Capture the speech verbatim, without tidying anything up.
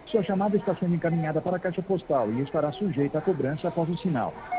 Sua chamada está sendo encaminhada para a caixa postal e estará sujeita a cobrança após o sinal.